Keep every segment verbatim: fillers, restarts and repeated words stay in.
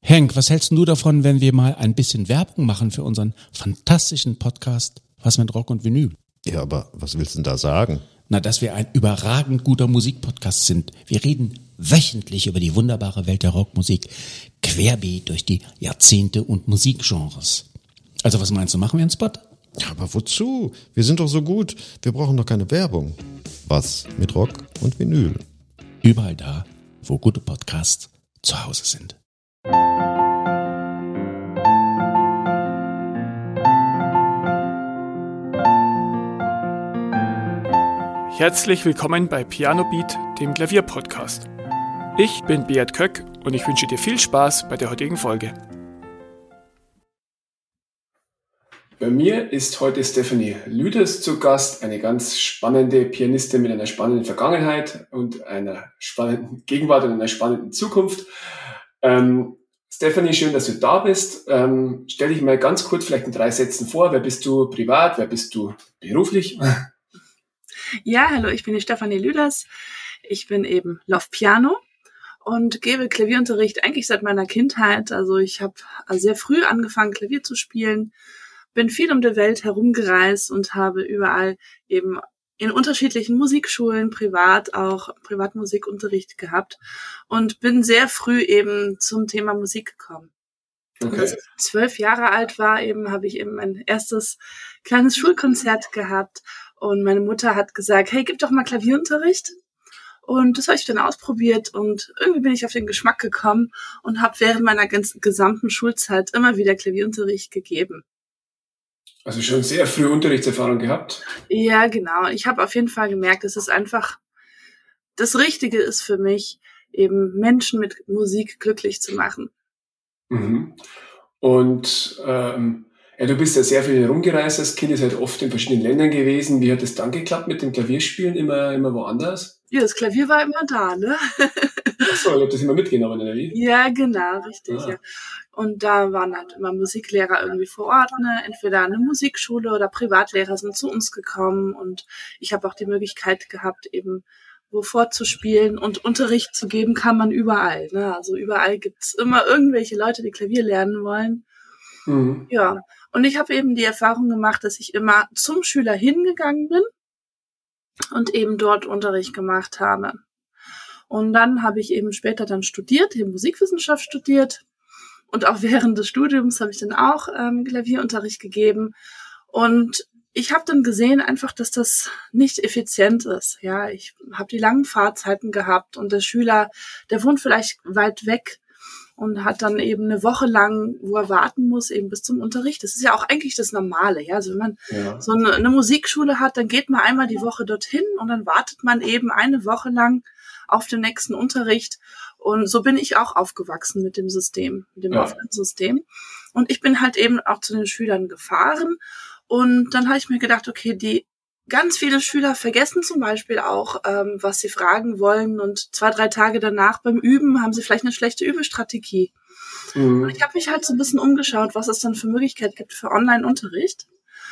Henk, was hältst du davon, wenn wir mal ein bisschen Werbung machen für unseren fantastischen Podcast Was mit Rock und Vinyl? Ja, aber was willst du denn da sagen? Na, dass wir ein überragend guter Musikpodcast sind. Wir reden wöchentlich über die wunderbare Welt der Rockmusik, querbeet durch die Jahrzehnte und Musikgenres. Also was meinst du, machen wir einen Spot? Ja, aber wozu? Wir sind doch so gut. Wir brauchen doch keine Werbung. Was mit Rock und Vinyl? Überall da, wo gute Podcasts zu Hause sind. Herzlich willkommen bei Piano Beat, dem Klavierpodcast. Ich bin Beat Köck und ich wünsche dir viel Spaß bei der heutigen Folge. Bei mir ist heute Stephanie Lüders zu Gast, eine ganz spannende Pianistin mit einer spannenden Vergangenheit und einer spannenden Gegenwart und einer spannenden Zukunft. Ähm, Stephanie, schön, dass du da bist. Ähm, stell dich mal ganz kurz vielleicht in drei Sätzen vor. Wer bist du privat? Wer bist du beruflich? Ja, hallo, ich bin die Stephanie Lüders. Ich bin eben Love Piano und gebe Klavierunterricht eigentlich seit meiner Kindheit. Also ich habe sehr früh angefangen, Klavier zu spielen, bin viel um die Welt herumgereist und habe überall eben in unterschiedlichen Musikschulen, privat auch Privatmusikunterricht gehabt und bin sehr früh eben zum Thema Musik gekommen. Okay. Als ich zwölf Jahre alt war, eben habe ich eben mein erstes kleines Schulkonzert gehabt. Und meine Mutter hat gesagt, hey, gib doch mal Klavierunterricht. Und das habe ich dann ausprobiert und irgendwie bin ich auf den Geschmack gekommen und habe während meiner ganz, gesamten Schulzeit immer wieder Klavierunterricht gegeben. Also schon sehr früh Unterrichtserfahrung gehabt? Ja, genau. Ich habe auf jeden Fall gemerkt, dass es einfach das Richtige ist für mich, eben Menschen mit Musik glücklich zu machen. Mhm. Und ähm, ja, du bist ja sehr viel herumgereist als Kind, ihr seid oft in verschiedenen Ländern gewesen. Wie hat es dann geklappt mit dem Klavierspielen, immer, immer woanders? Ja, das Klavier war immer da, ne? Ach so, ihr habt das immer mitgenommen, oder wie? Ja, genau, richtig, Ah. ja. Und da waren halt immer Musiklehrer irgendwie vor Ort, ne? Entweder eine Musikschule oder Privatlehrer sind zu uns gekommen und ich habe auch die Möglichkeit gehabt, eben wo vorzuspielen und Unterricht zu geben kann man überall, ne? Also überall gibt's immer irgendwelche Leute, die Klavier lernen wollen. Mhm. Ja, und ich habe eben die Erfahrung gemacht, dass ich immer zum Schüler hingegangen bin und eben dort Unterricht gemacht habe. Und dann habe ich eben später dann studiert, eben Musikwissenschaft studiert. Und auch während des Studiums habe ich dann auch ähm, Klavierunterricht gegeben. Und ich habe dann gesehen einfach, dass das nicht effizient ist. Ja, ich habe die langen Fahrzeiten gehabt und der Schüler, der wohnt vielleicht weit weg und hat dann eben eine Woche lang, wo er warten muss, eben bis zum Unterricht. Das ist ja auch eigentlich das Normale, ja. Also wenn man Ja. so eine, eine Musikschule hat, dann geht man einmal die Woche dorthin und dann wartet man eben eine Woche lang auf den nächsten Unterricht. Und so bin ich auch aufgewachsen mit dem System, mit dem Ja. offenen System. Und ich bin halt eben auch zu den Schülern gefahren. Und dann habe ich mir gedacht, okay, die ganz viele Schüler vergessen zum Beispiel auch, ähm, was sie fragen wollen. Und zwei, drei Tage danach beim Üben haben sie vielleicht eine schlechte Übestrategie. Mhm. Ich habe mich halt so ein bisschen umgeschaut, was es dann für Möglichkeiten gibt für Online-Unterricht.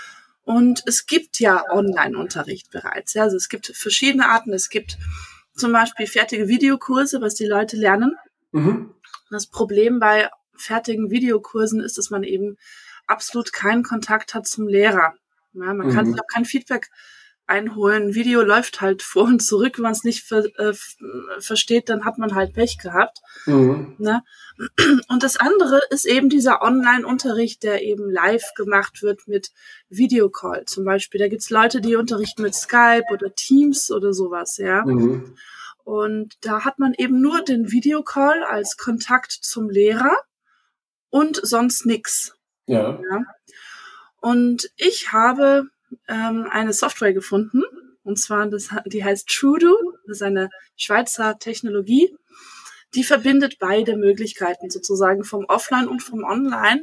Und es gibt ja Online-Unterricht bereits. Ja, also es gibt verschiedene Arten. Es gibt zum Beispiel fertige Videokurse, was die Leute lernen. Mhm. Das Problem bei fertigen Videokursen ist, dass man eben absolut keinen Kontakt hat zum Lehrer. Ja, man kann Mhm. sich auch kein Feedback einholen. Video läuft halt vor und zurück. Wenn man es nicht ver- äh, f- versteht, dann hat man halt Pech gehabt. Mhm. Ne? Und das andere ist eben dieser Online-Unterricht, der eben live gemacht wird mit Videocall zum Beispiel. Da gibt's Leute, die unterrichten mit Skype oder Teams oder sowas, ja. Mhm. Und da hat man eben nur den Videocall als Kontakt zum Lehrer und sonst nix. Ja. Ja. Und ich habe ähm, eine Software gefunden, und zwar, das, die heißt Trudo, das ist eine Schweizer Technologie, die verbindet beide Möglichkeiten sozusagen vom Offline und vom Online.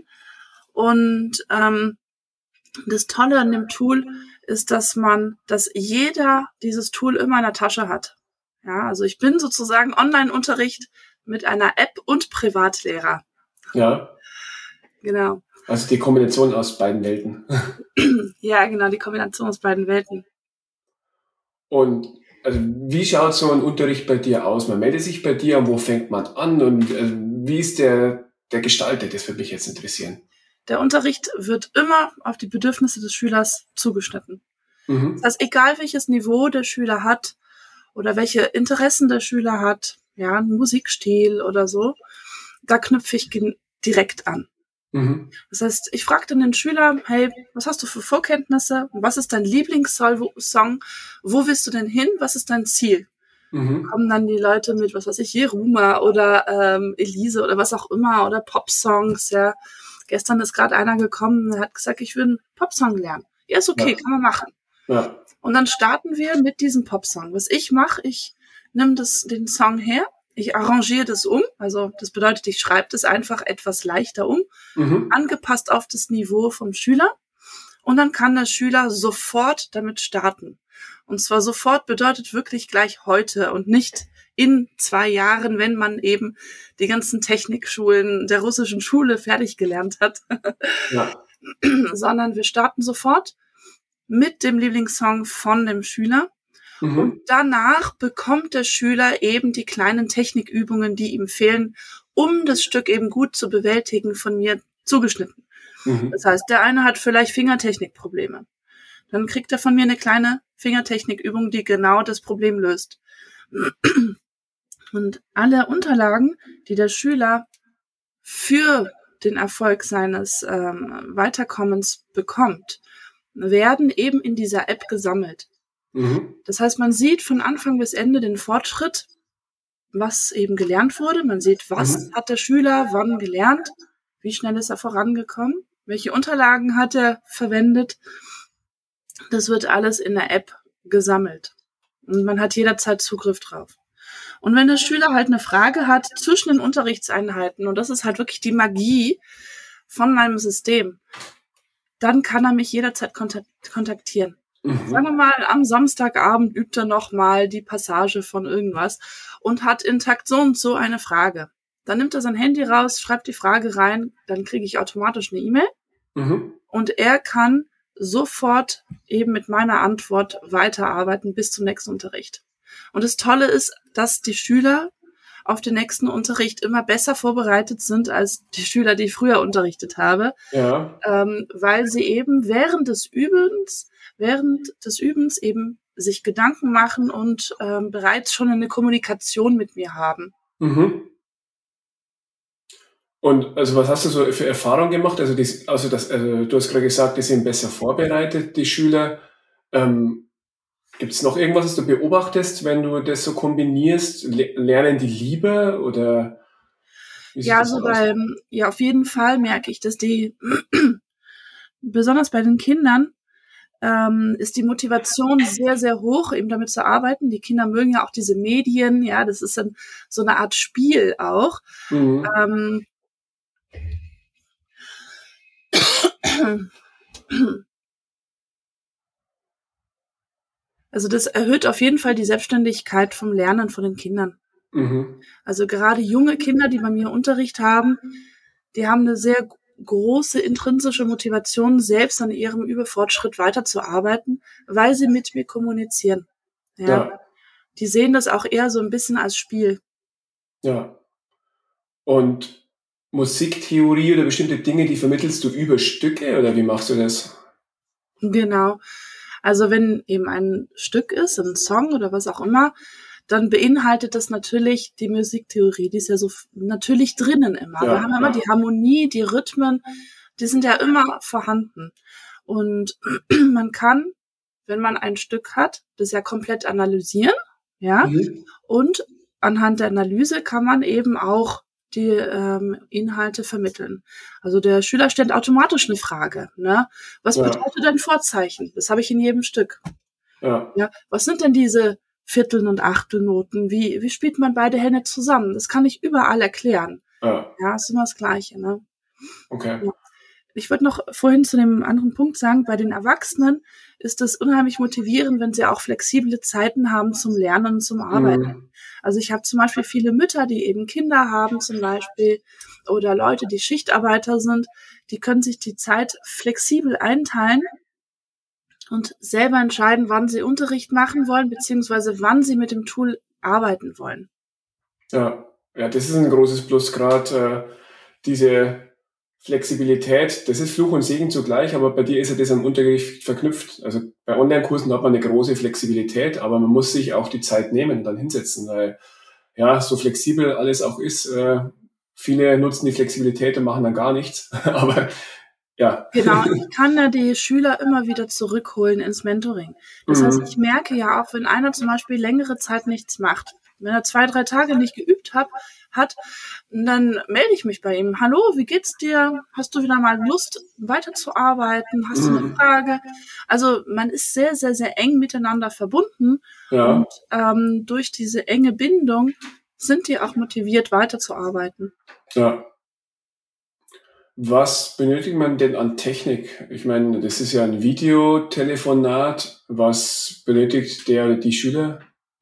Und ähm, das Tolle an dem Tool ist, dass man, dass jeder dieses Tool immer in der Tasche hat. Ja, also ich bin sozusagen Online-Unterricht mit einer App und Privatlehrer. Ja. Genau. Also die Kombination aus beiden Welten. Ja, genau, die Kombination aus beiden Welten. Und also wie schaut so ein Unterricht bei dir aus? Man meldet sich bei dir und wo fängt man an? Und also, wie ist der der gestaltet? Das würde mich jetzt interessieren. Der Unterricht wird immer auf die Bedürfnisse des Schülers zugeschnitten. Mhm. Das heißt, egal welches Niveau der Schüler hat oder welche Interessen der Schüler hat, ja, ein Musikstil oder so, da knüpfe ich gen- direkt an. Mhm. Das heißt, ich frage dann den Schüler, hey, was hast du für Vorkenntnisse? Was ist dein Lieblingssong? Wo willst du denn hin? Was ist dein Ziel? Mhm. Kommen dann die Leute mit, was weiß ich, Jeruma oder ähm, Elise oder was auch immer oder Popsongs, ja. Gestern ist gerade einer gekommen, der hat gesagt, ich will einen Popsong lernen. Ja, ist okay, Ja. kann man machen. Ja. Und dann starten wir mit diesem Popsong. Was ich mache, ich nehme das, den Song her, ich arrangiere das um, also das bedeutet, ich schreibe das einfach etwas leichter um, Mhm. angepasst auf das Niveau vom Schüler. Und dann kann der Schüler sofort damit starten. Und zwar sofort bedeutet wirklich gleich heute und nicht in zwei Jahren, wenn man eben die ganzen Technikschulen der russischen Schule fertig gelernt hat, Ja. sondern wir starten sofort mit dem Lieblingssong von dem Schüler. Mhm. Und danach bekommt der Schüler eben die kleinen Technikübungen, die ihm fehlen, um das Stück eben gut zu bewältigen, von mir zugeschnitten. Mhm. Das heißt, der eine hat vielleicht Fingertechnikprobleme. Dann kriegt er von mir eine kleine Fingertechnikübung, die genau das Problem löst. Und alle Unterlagen, die der Schüler für den Erfolg seines ähm, Weiterkommens bekommt, werden eben in dieser App gesammelt. Mhm. Das heißt, man sieht von Anfang bis Ende den Fortschritt, was eben gelernt wurde. Man sieht, was Mhm. hat der Schüler wann gelernt, wie schnell ist er vorangekommen, welche Unterlagen hat er verwendet. Das wird alles in der App gesammelt. Und man hat jederzeit Zugriff drauf. Und wenn der Schüler halt eine Frage hat zwischen den Unterrichtseinheiten, und das ist halt wirklich die Magie von meinem System, dann kann er mich jederzeit kontaktieren. Mhm. Sagen wir mal, am Samstagabend übt er nochmal die Passage von irgendwas und hat in Takt so und so eine Frage. Dann nimmt er sein Handy raus, schreibt die Frage rein, dann kriege ich automatisch eine E-Mail Mhm. und er kann sofort eben mit meiner Antwort weiterarbeiten bis zum nächsten Unterricht. Und das Tolle ist, dass die Schüler auf den nächsten Unterricht immer besser vorbereitet sind als die Schüler, die ich früher unterrichtet habe, Ja. ähm, weil sie eben während des Übens, während des Übens eben sich Gedanken machen und ähm, bereits schon eine Kommunikation mit mir haben. Mhm. Und also was hast du so für Erfahrungen gemacht? Also, das, also, das, also du hast gerade gesagt, die sind besser vorbereitet, die Schüler. Ähm, Gibt es noch irgendwas, was du beobachtest, wenn du das so kombinierst? Le- Lernen die lieber oder wie sieht Ja, das also aus? beim, ja, auf jeden Fall merke ich, dass die, besonders bei den Kindern, ähm, ist die Motivation sehr, sehr hoch, eben damit zu arbeiten. Die Kinder mögen ja auch diese Medien, ja, das ist dann so eine Art Spiel auch. Mhm. Ähm, also das erhöht auf jeden Fall die Selbstständigkeit vom Lernen von den Kindern. Mhm. Also gerade junge Kinder, die bei mir Unterricht haben, die haben eine sehr große intrinsische Motivation, selbst an ihrem Übefortschritt weiterzuarbeiten, weil sie mit mir kommunizieren. Ja, Ja, die sehen das auch eher so ein bisschen als Spiel. ja. Und Musiktheorie oder bestimmte Dinge, die vermittelst du über Stücke oder wie machst du das? Genau. Also wenn eben ein Stück ist, ein Song oder was auch immer, dann beinhaltet das natürlich die Musiktheorie, die ist ja so f- natürlich drinnen immer. Wir Ja, haben immer ja. die Harmonie, die Rhythmen, die sind ja immer vorhanden. Und man kann, wenn man ein Stück hat, das ja komplett analysieren, ja, Mhm. und anhand der Analyse kann man eben auch die ähm, Inhalte vermitteln. Also der Schüler stellt automatisch eine Frage, ne? Was Ja, bedeutet ein Vorzeichen? Das habe ich in jedem Stück. ja, Ja, was sind denn diese Viertel- und Achtelnoten? Wie, wie spielt man beide Hände zusammen? Das kann ich überall erklären. ja, Ja, ist immer das Gleiche, ne? okay. Ja. Ich würde noch vorhin zu dem anderen Punkt sagen, bei den Erwachsenen ist es unheimlich motivierend, wenn sie auch flexible Zeiten haben zum Lernen und zum Arbeiten. Mhm. Also ich habe zum Beispiel viele Mütter, die eben Kinder haben zum Beispiel oder Leute, die Schichtarbeiter sind, die können sich die Zeit flexibel einteilen und selber entscheiden, wann sie Unterricht machen wollen, beziehungsweise wann sie mit dem Tool arbeiten wollen. Ja, ja, das ist ein großes Plus, gerade äh, diese Flexibilität, das ist Fluch und Segen zugleich, aber bei dir ist ja das am Unterricht verknüpft. Also bei Online-Kursen hat man eine große Flexibilität, aber man muss sich auch die Zeit nehmen, dann hinsetzen, weil ja, so flexibel alles auch ist, äh, viele nutzen die Flexibilität und machen dann gar nichts, aber ja. Genau, ich kann ja die Schüler immer wieder zurückholen ins Mentoring. Das Mhm. heißt, ich merke ja auch, wenn einer zum Beispiel längere Zeit nichts macht, wenn er zwei, drei Tage nicht geübt hat, hat, dann melde ich mich bei ihm. Hallo, wie geht's dir? Hast du wieder mal Lust, weiterzuarbeiten? Hast du eine Mhm. Frage? Also man ist sehr, sehr, sehr eng miteinander verbunden Ja, und ähm, durch diese enge Bindung sind die auch motiviert, weiterzuarbeiten. ja. Was benötigt man denn an Technik? Ich meine, das ist ja ein Videotelefonat. Was benötigt der oder die Schüler?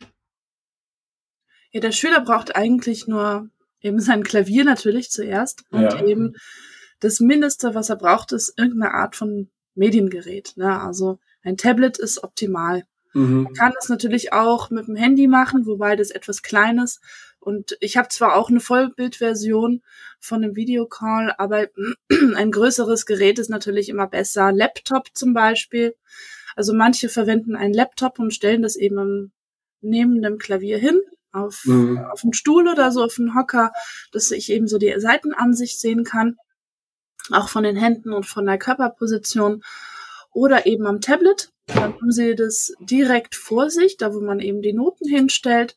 Ja, der Schüler braucht eigentlich nur eben sein Klavier natürlich zuerst und Ja. eben das Mindeste, was er braucht, ist irgendeine Art von Mediengerät. Ne? Also ein Tablet ist optimal. Mhm. Man kann das natürlich auch mit dem Handy machen, wobei das etwas klein ist. Und ich habe zwar auch eine Vollbildversion von einem Videocall, aber ein größeres Gerät ist natürlich immer besser. Laptop zum Beispiel. Also manche verwenden einen Laptop und stellen das eben neben dem Klavier hin, auf, Mhm. auf einen Stuhl oder so, auf einen Hocker, dass ich eben so die Seitenansicht sehen kann, auch von den Händen und von der Körperposition. Oder eben am Tablet. Dann haben sie das direkt vor sich, da wo man eben die Noten hinstellt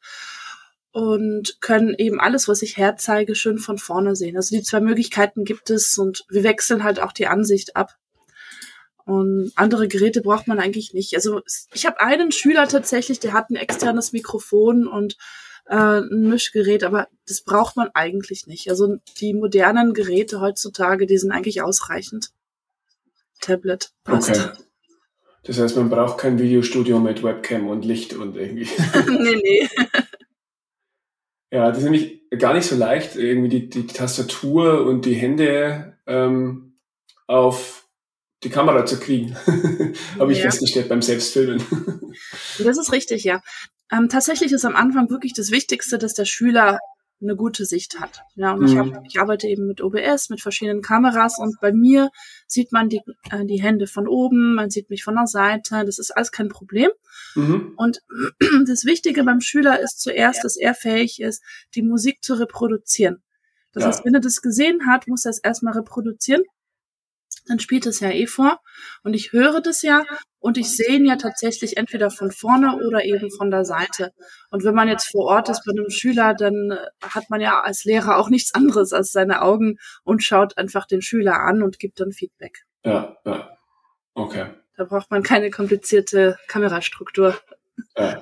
und können eben alles, was ich herzeige, schön von vorne sehen. Also die zwei Möglichkeiten gibt es und wir wechseln halt auch die Ansicht ab. Und andere Geräte braucht man eigentlich nicht. Also ich habe einen Schüler tatsächlich, der hat ein externes Mikrofon und äh, ein Mischgerät, aber das braucht man eigentlich nicht. Also die modernen Geräte heutzutage, die sind eigentlich ausreichend. Tablet passt. Okay. Das heißt, man braucht kein Videostudio mit Webcam und Licht und irgendwie. nee, nee. Ja, das ist nämlich gar nicht so leicht, irgendwie die, die Tastatur und die Hände ähm, auf die Kamera zu kriegen. Habe ich Ja. festgestellt beim Selbstfilmen. Das ist richtig, ja. Ähm, tatsächlich ist am Anfang wirklich das Wichtigste, dass der Schüler eine gute Sicht hat. Ja, und ich, hab, Mhm. ich arbeite eben mit O B S, mit verschiedenen Kameras und bei mir sieht man die, äh, die Hände von oben, man sieht mich von der Seite, das ist alles kein Problem. Mhm. Und das Wichtige beim Schüler ist zuerst, dass er fähig ist, die Musik zu reproduzieren. Das Ja. heißt, wenn er das gesehen hat, muss er es erstmal reproduzieren. Dann spielt es ja eh vor und ich höre das ja und ich sehe ihn ja tatsächlich entweder von vorne oder eben von der Seite. Und wenn man jetzt vor Ort ist bei einem Schüler, dann äh, hat man ja als Lehrer auch nichts anderes als seine Augen und schaut einfach den Schüler an und gibt dann Feedback. Ja, ja. Okay. Da braucht man keine komplizierte Kamerastruktur. Ja.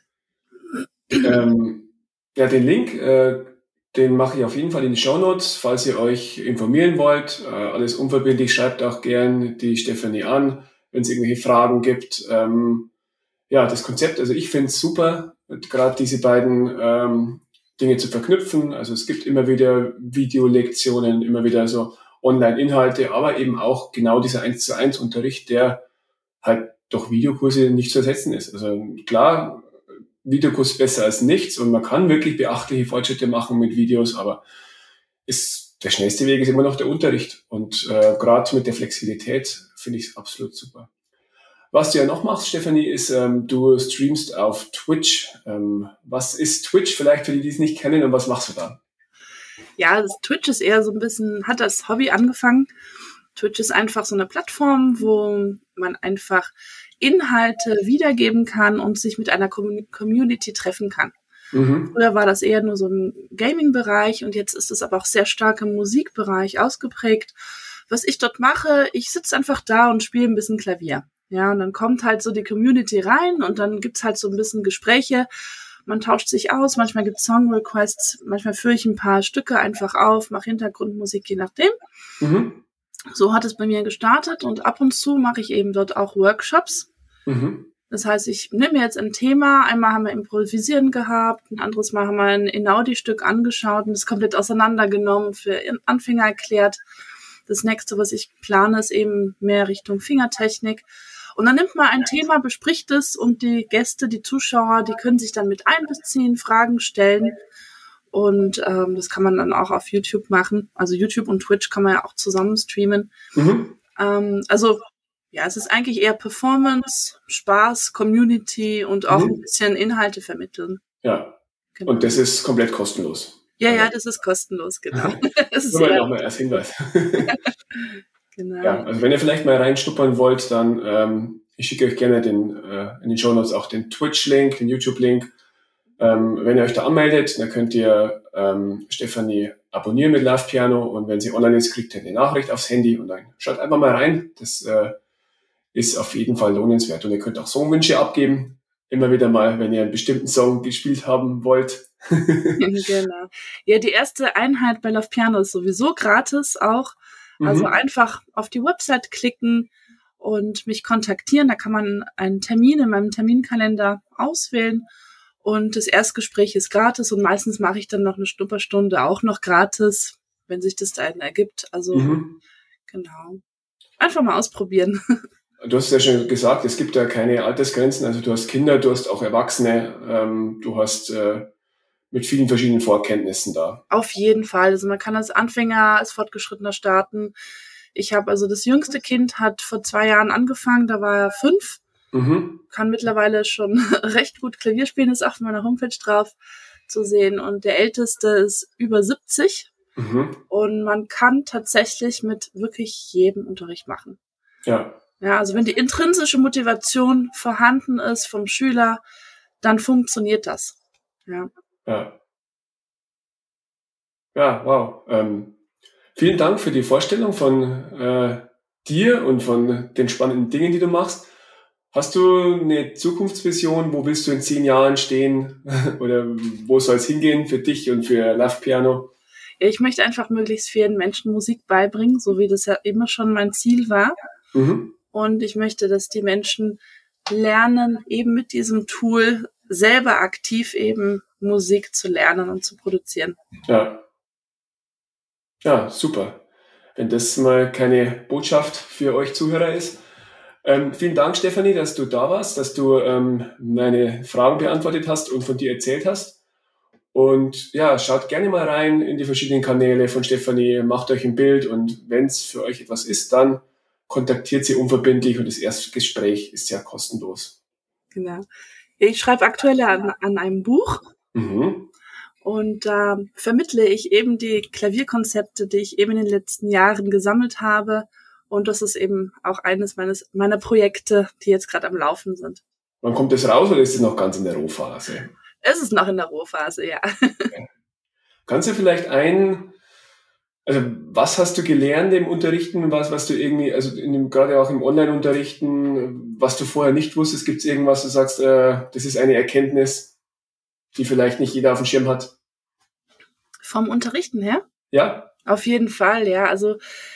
ähm, ja, den Link, äh, den mache ich auf jeden Fall in die Shownotes, falls ihr euch informieren wollt. Äh, alles unverbindlich, schreibt auch gern die Stefanie an, wenn es irgendwelche Fragen gibt. Ähm, ja, das Konzept, also ich finde es super, gerade diese beiden ähm, Dinge zu verknüpfen. Also es gibt immer wieder Videolektionen, immer wieder so Online-Inhalte, aber eben auch genau dieser eins zu eins Unterricht, der halt durch Videokurse nicht zu ersetzen ist. Also klar, Videokurs besser als nichts und man kann wirklich beachtliche Fortschritte machen mit Videos, aber ist, der schnellste Weg ist immer noch der Unterricht und äh, gerade mit der Flexibilität finde ich es absolut super. Was du ja noch machst, Stefanie, ist, ähm, du streamst auf Twitch. Ähm, was ist Twitch vielleicht für die, die es nicht kennen und was machst du da? Ja, das Twitch ist eher so ein bisschen, hat das Hobby angefangen. Twitch ist einfach so eine Plattform, wo man einfach Inhalte wiedergeben kann und sich mit einer Community treffen kann. Mhm. Früher war das eher nur so ein Gaming-Bereich und jetzt ist es aber auch sehr stark im Musikbereich ausgeprägt. Was ich dort mache, ich sitze einfach da und spiele ein bisschen Klavier. Ja, und dann kommt halt so die Community rein und dann gibt's halt so ein bisschen Gespräche. Man tauscht sich aus, manchmal gibt's Song-Requests, manchmal führe ich ein paar Stücke einfach auf, mache Hintergrundmusik, je nachdem. Mhm. So hat es bei mir gestartet und ab und zu mache ich eben dort auch Workshops. Mhm. Das heißt, ich nehme jetzt ein Thema, einmal haben wir Improvisieren gehabt, ein anderes Mal haben wir ein Einaudi-Stück angeschaut und das komplett auseinandergenommen, für Anfänger erklärt. Das nächste, was ich plane, ist eben mehr Richtung Fingertechnik. Und dann nimmt man ein Thema, bespricht es und die Gäste, die Zuschauer, die können sich dann mit einbeziehen, Fragen stellen. Und ähm, das kann man dann auch auf YouTube machen. Also YouTube und Twitch kann man ja auch zusammen streamen. Mhm. Ähm, also ja, es ist eigentlich eher Performance, Spaß, Community und auch mhm. ein bisschen Inhalte vermitteln. Ja, genau. Und das ist komplett kostenlos. Ja, ja, das ist kostenlos, genau. Das ist nur mal nochmal als Hinweis. Genau. Ja, also wenn ihr vielleicht mal reinschnuppern wollt, dann ähm, ich schicke euch gerne den, äh, in den Shownotes auch den Twitch-Link, den YouTube-Link. Ähm, wenn ihr euch da anmeldet, dann könnt ihr ähm, Stefanie abonnieren mit Love Piano und wenn sie online ist, kriegt ihr eine Nachricht aufs Handy und dann schaut einfach mal rein. Das äh, ist auf jeden Fall lohnenswert und ihr könnt auch Songwünsche abgeben. Immer wieder mal, wenn ihr einen bestimmten Song gespielt haben wollt. Genau. Ja, die erste Einheit bei Love Piano ist sowieso gratis auch. Also mhm. einfach auf die Website klicken und mich kontaktieren. Da kann man einen Termin in meinem Terminkalender auswählen. Und das Erstgespräch ist gratis und meistens mache ich dann noch eine Schnupperstunde auch noch gratis, wenn sich das dann ergibt. Also mhm. genau. Einfach mal ausprobieren. Du hast ja schon gesagt, es gibt ja keine Altersgrenzen. Also du hast Kinder, du hast auch Erwachsene, ähm, du hast äh, mit vielen verschiedenen Vorkenntnissen da. Auf jeden Fall. Also man kann als Anfänger, als Fortgeschrittener starten. Ich habe also das jüngste Kind hat vor zwei Jahren angefangen, da war er fünf. Mhm. Kann mittlerweile schon recht gut Klavier spielen, ist auch auf meiner Homepage drauf zu sehen. Und der Älteste ist über siebzig. Mhm. Und man kann tatsächlich mit wirklich jedem Unterricht machen. Ja. Ja, also wenn die intrinsische Motivation vorhanden ist vom Schüler, dann funktioniert das. Ja. Ja. Ja, wow. Ähm, vielen Dank für die Vorstellung von äh, dir und von den spannenden Dingen, die du machst. Hast du eine Zukunftsvision? Wo willst du in zehn Jahren stehen? Oder wo soll es hingehen für dich und für Love Piano? Ja, ich möchte einfach möglichst vielen Menschen Musik beibringen, so wie das ja immer schon mein Ziel war. Mhm. Und ich möchte, dass die Menschen lernen, eben mit diesem Tool selber aktiv eben Musik zu lernen und zu produzieren. Ja. Ja, super. Wenn das mal keine Botschaft für euch Zuhörer ist. Ähm, vielen Dank, Stefanie, dass du da warst, dass du ähm, meine Fragen beantwortet hast und von dir erzählt hast. Und ja, schaut gerne mal rein in die verschiedenen Kanäle von Stefanie, macht euch ein Bild und wenn es für euch etwas ist, dann kontaktiert sie unverbindlich und das erste Gespräch ist ja kostenlos. Genau. Ich schreibe aktuell an, an einem Buch mhm. und da äh, vermittle ich eben die Klavierkonzepte, die ich eben in den letzten Jahren gesammelt habe. Und das ist eben auch eines meines meiner Projekte, die jetzt gerade am Laufen sind. Wann kommt das raus oder ist es noch ganz in der Rohphase? Es ist noch in der Rohphase, ja. Okay. Kannst du vielleicht ein, also was hast du gelernt im Unterrichten, was, was du irgendwie, also in dem, gerade auch im Online-Unterrichten, was du vorher nicht wusstest, gibt es irgendwas, du sagst, äh, das ist eine Erkenntnis, die vielleicht nicht jeder auf dem Schirm hat? Vom Unterrichten her? Ja. Auf jeden Fall, ja. Also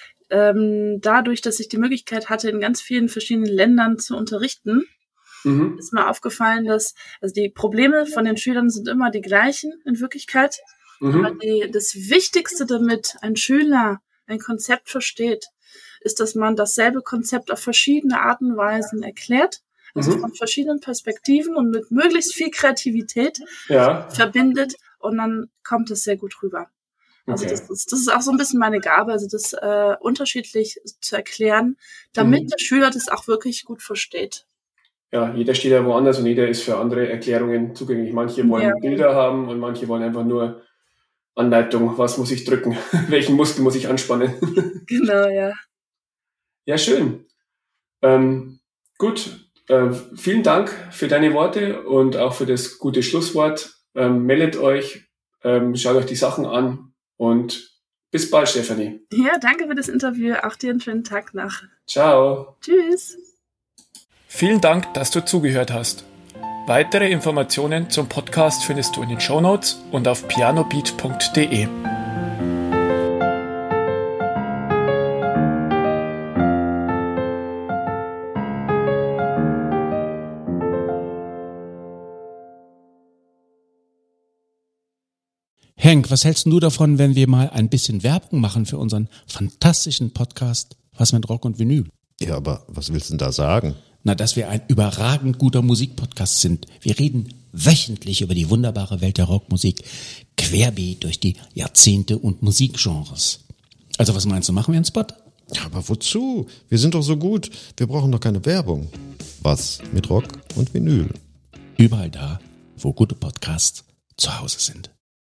ähm, dadurch, dass ich die Möglichkeit hatte, in ganz vielen verschiedenen Ländern zu unterrichten, mhm. ist mir aufgefallen, dass also die Probleme von den Schülern sind immer die gleichen in Wirklichkeit. Mhm. Aber die, das Wichtigste, damit ein Schüler ein Konzept versteht, ist, dass man dasselbe Konzept auf verschiedene Arten und Weisen erklärt, also mhm. von verschiedenen Perspektiven und mit möglichst viel Kreativität ja. verbindet und dann kommt es sehr gut rüber. Also okay. das, ist, das ist auch so ein bisschen meine Gabe, also das äh, unterschiedlich zu erklären, damit mhm. der Schüler das auch wirklich gut versteht. Ja, jeder steht ja woanders und jeder ist für andere Erklärungen zugänglich. Manche wollen ja. Bilder haben und manche wollen einfach nur Anleitung, was muss ich drücken, welchen Muskel muss ich anspannen. Genau, ja. Ja, schön. Ähm, gut, äh, vielen Dank für deine Worte und auch für das gute Schlusswort. Ähm, meldet euch, ähm, schaut euch die Sachen an und bis bald, Stefanie. Ja, danke für das Interview. Auch dir einen schönen Tag noch. Ciao. Tschüss. Vielen Dank, dass du zugehört hast. Weitere Informationen zum Podcast findest du in den Shownotes und auf pianobeat punkt de. Henk, was hältst du davon, wenn wir mal ein bisschen Werbung machen für unseren fantastischen Podcast Was mit Rock und Vinyl? Ja, aber was willst du denn da sagen? Na, dass wir ein überragend guter Musikpodcast sind. Wir reden wöchentlich über die wunderbare Welt der Rockmusik, querbeet durch die Jahrzehnte und Musikgenres. Also was meinst du, machen wir einen Spot? Ja, aber wozu? Wir sind doch so gut. Wir brauchen doch keine Werbung. Was mit Rock und Vinyl? Überall da, wo gute Podcasts zu Hause sind.